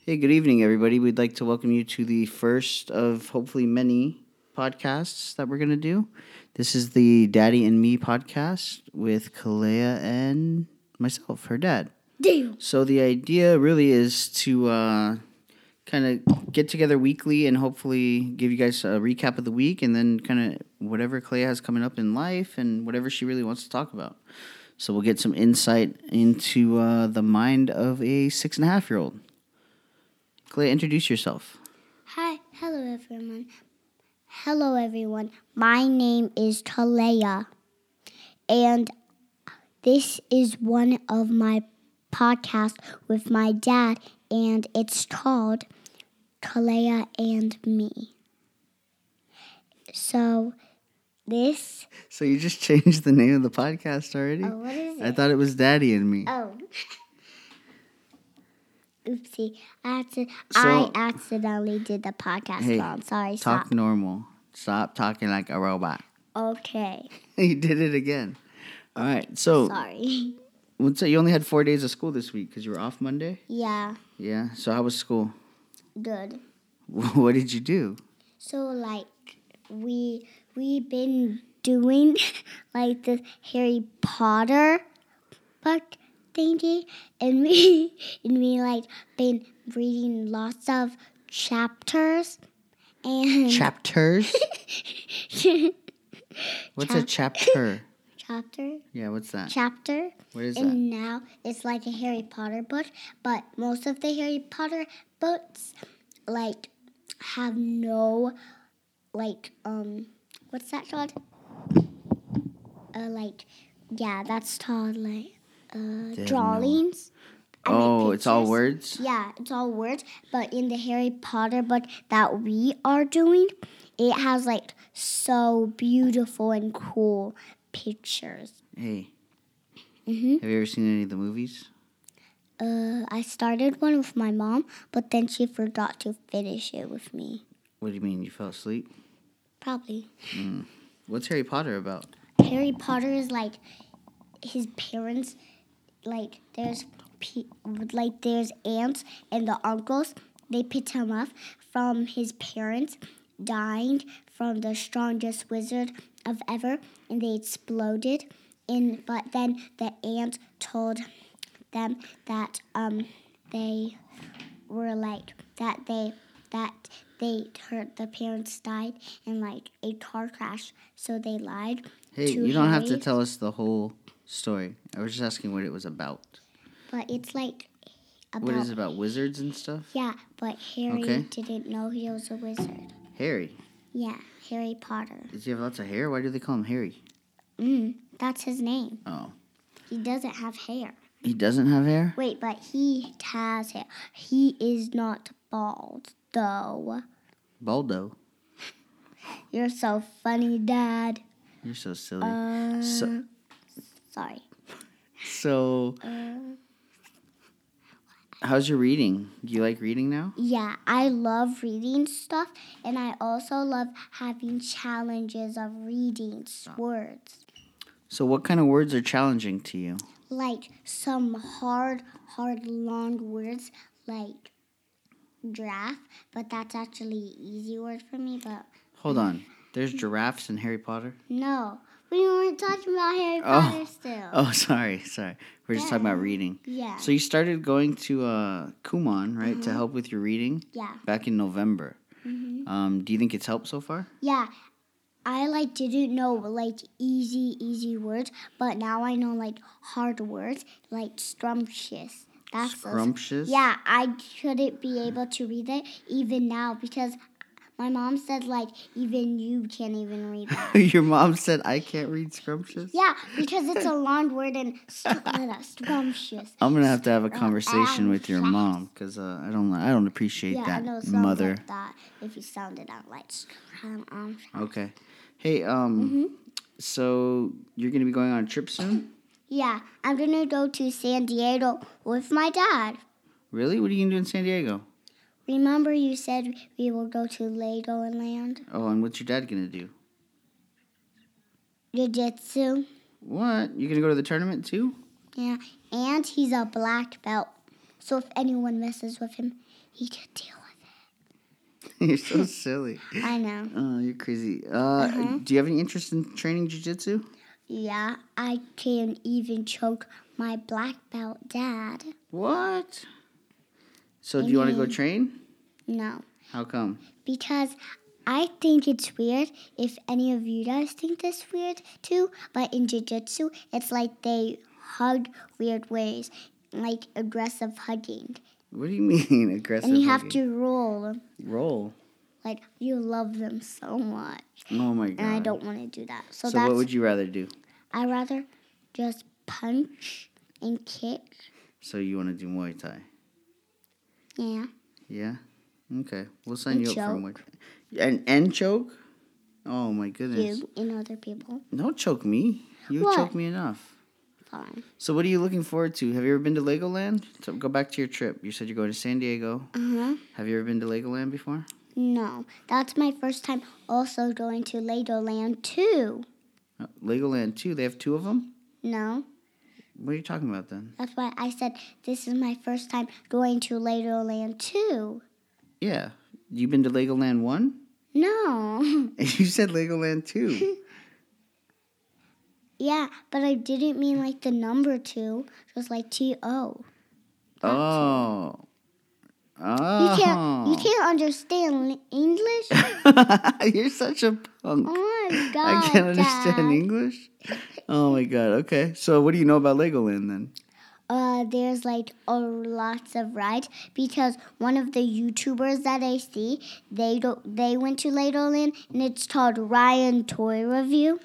Hey, good evening, everybody. We'd like to welcome you to the first of hopefully many podcasts that we're going to do. This is the Daddy and Me podcast with Kalea and myself, her dad. Damn. So the idea really is to kind of get together weekly and hopefully give you guys a recap of the week and then kind of whatever Kalea has coming up in life and whatever she really wants to talk about. So we'll get some insight into the mind of a 6.5-year-old. Kalea, introduce yourself. Hi. Hello, everyone. My name is Kalea, and this is one of my podcasts with my dad, and it's called Kalea and Me. So you just changed the name of the podcast already? Oh, what is it? I thought it was Daddy and Me. Oh. Oopsie. I So- accidentally did the podcast Hey, wrong. Sorry, Talk stop. normal. Stop talking like a robot. Okay. You did it again. All right. So, Sorry. you only had 4 days of school this week because you were off Monday? Yeah, Yeah. So, how was school? good. What did you do? So we've been doing like the Harry Potter book thingy, and we like been reading lots of chapters and Chapters? What's a chapter? chapter Yeah, what's that? chapter. What is that? And now it's like a Harry Potter book, but most of the Harry Potter books like have no what's that called? That's called have drawings. and Oh, it's all pictures. words? Yeah, it's all words. But in the Harry Potter book that we are doing, it has like so beautiful and cool pictures. Hey, Mhm. have you ever seen any of the movies? I started one with my mom, but then she forgot to finish it with me. What do you mean? You fell asleep? Probably. What's Harry Potter about? Harry Potter is like his parents. Like there's aunts and the uncles. They picked him up from his parents dying from the strongest wizard of ever, and they exploded. But then the aunt told them that they were like that the parents died in like a car crash, so they lied. Hey, to you don't have to Harry. tell us the whole story. I was just asking what it was about. But it's like about What is it about? Wizards and stuff? yeah, but Harry Okay. didn't know he was a wizard. Harry. Yeah, Harry Potter. Does he have lots of hair? Why do they call him Harry? That's his name. Oh. He doesn't have hair. He doesn't have hair? Wait, but he has hair. He is not bald, though. Baldo. You're so funny, Dad. You're so silly. So, Sorry. how's your reading? Do you like reading now? Yeah, I love reading stuff, and I also love having challenges of reading words. So, what kind of words are challenging to you? Like some hard, long words like giraffe, but that's actually an easy word for me, but Hold on. There's giraffes in Harry Potter? no. We weren't talking about Harry Potter still. Oh, sorry. We're just talking about reading. Yeah. So, you started going to Kumon, right, to help with your reading? Yeah. Back in November. Do you think it's helped so far? Yeah. I didn't know easy words, but now I know hard words like scrumptious. That's Scrumptious? yeah, I couldn't be able to read it even now because my mom said even you can't even read that. Your mom said I can't read scrumptious? Yeah, because it's a long word and scrumptious. I'm gonna have to have a conversation with your mom because I don't appreciate Yeah, I that, know it sounds mother. like that if you sounded out like Okay. Hey, so you're gonna be going on a trip soon? Yeah, I'm gonna go to San Diego with my dad. Really? What are you gonna do in San Diego? Remember you said we will go to Legoland? Oh, and what's your dad gonna do? Jiu-jitsu. What? You gonna go to the tournament too? Yeah, and he's a black belt. So if anyone messes with him, he can deal with You're so silly. it. I know. Oh, you're crazy. Do you have any interest in training jiu-jitsu? Yeah, I can even choke my black belt dad. What? So do you want to go train? No. How come? Because I think it's weird if any of you guys think this weird too, but in jiu-jitsu, it's like they hug weird ways, like aggressive hugging. What do you mean aggressive And you hugging? have to roll. Roll? Like, you love them so much. Oh, my God. And I don't want to do that. So what would you rather do? I'd rather just punch and kick. So you want to do Muay Thai? Yeah. Yeah? Okay. We'll sign you up for Muay choke. Thai. And choke? Oh, my goodness. You and other people. Don't choke me. You What? choke me enough. Fine. So what are you looking forward to? Have you ever been to Legoland? So go back to your trip. You said you're going to San Diego. Uh-huh. Have you ever been to Legoland before? No. That's my first time also going to Legoland too. Legoland 2? They have 2 of them? No. What are you talking about then? That's why I said this is my first time going to Legoland too. Yeah. You been to Legoland 1? No. You said Legoland 2. Yeah, but I didn't mean like the number 2. Just like T-O. Oh. You can't understand English? You're such a punk. Oh my God, I can't understand Dad. English? Oh my God. Okay. So what do you know about Legoland then? There's like lots of rides because one of the YouTubers that I see, they went to Legoland and it's called Ryan's Toy Review.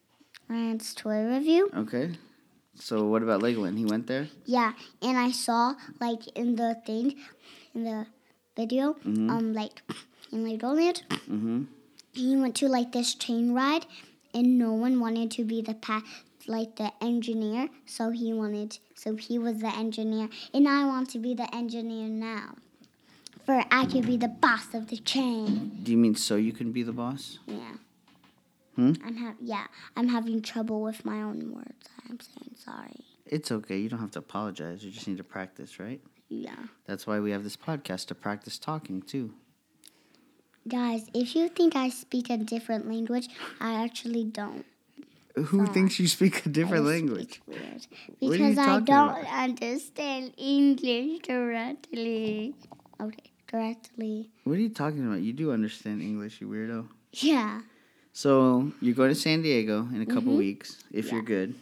Okay. So what about Legoland? He went there? Yeah, and I saw like in the video, like in Legoland, he went to like this train ride, and no one wanted to be the engineer, so he was the engineer, and I want to be the engineer now, for I could be the boss of the train. Do you mean so you can be the boss? Yeah. Hmm? I'm having trouble with my own words. I'm saying sorry. It's okay. You don't have to apologize. You just need to practice, right? Yeah. That's why we have this podcast, to practice talking, too. Guys, if you think I speak a different language, I actually don't. Who thinks you speak a different language? Speak weird. What are you Because I talking don't about? understand English directly. Okay, directly. What are you talking about? You do understand English, you weirdo. Yeah. So you're going to San Diego in a couple weeks, if you're good.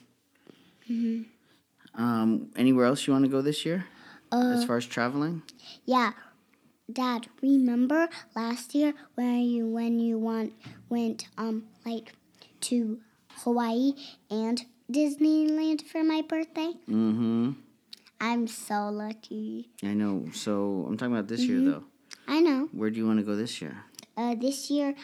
Anywhere else you want to go this year, as far as traveling? Yeah. Dad, remember last year when you went like to Hawaii and Disneyland for my birthday? Mm-hmm. I'm so lucky. I know. So I'm talking about this year, though. I know. Where do you want to go this year? This year,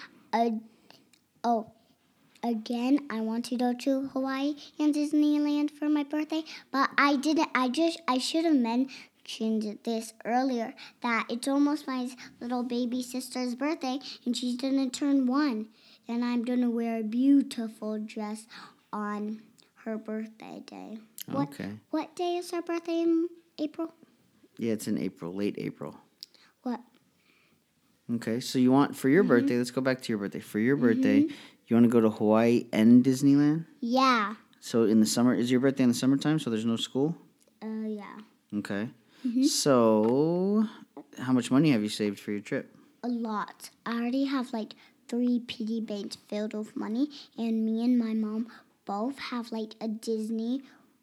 again, I want to go to Hawaii and Disneyland for my birthday, but I didn't. I should have mentioned this earlier, that it's almost my little baby sister's birthday, and she's gonna turn 1, and I'm gonna wear a beautiful dress on her birthday day. Okay. What day is her birthday in April? Yeah, it's in April, late April. What? Okay, so you want, for your birthday, let's go back to your birthday. For your birthday, you want to go to Hawaii and Disneyland? Yeah. So in the summer, is your birthday in the summertime, so there's no school? Yeah. Okay. So how much money have you saved for your trip? A lot. I already have like 3 piggy banks filled with money, and me and my mom both have like a Disney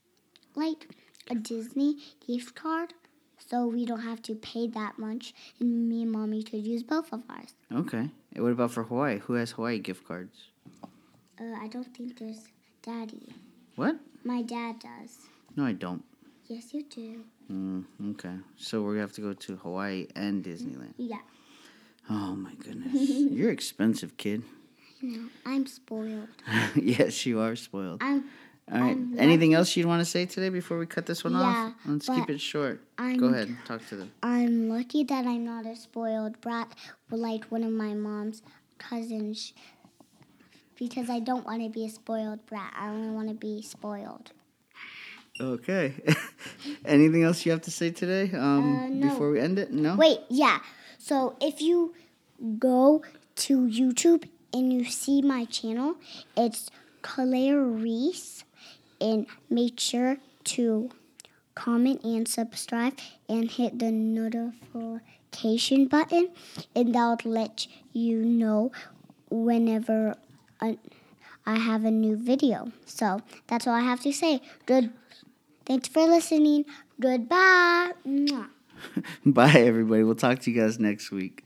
gift card, so we don't have to pay that much, and me and Mommy could use both of ours. Okay. And what about for Hawaii? Who has Hawaii gift cards? I don't think there's Daddy. What? My dad does. No, I don't. Yes, you do. Okay. So we're going to have to go to Hawaii and Disneyland. Yeah. Oh, my goodness. You're expensive, kid. No, I'm spoiled. Yes, you are spoiled. All right. I'm Anything else you'd want to say today before we cut this one Yeah, off? Let's keep but it short. I'm- Go ahead. Talk to them. I'm lucky that I'm not a spoiled brat like one of my mom's cousins, because I don't want to be a spoiled brat. I only want to be spoiled. Okay. Anything else you have to say today No. before we end it? No? Wait, yeah. So if you go to YouTube and you see my channel, it's Claire Reese. And make sure to comment and subscribe and hit the notification button. And that'll let you know whenever I have a new video. So that's all I have to say. Thanks for listening. Goodbye. Mwah. Bye, everybody. We'll talk to you guys next week.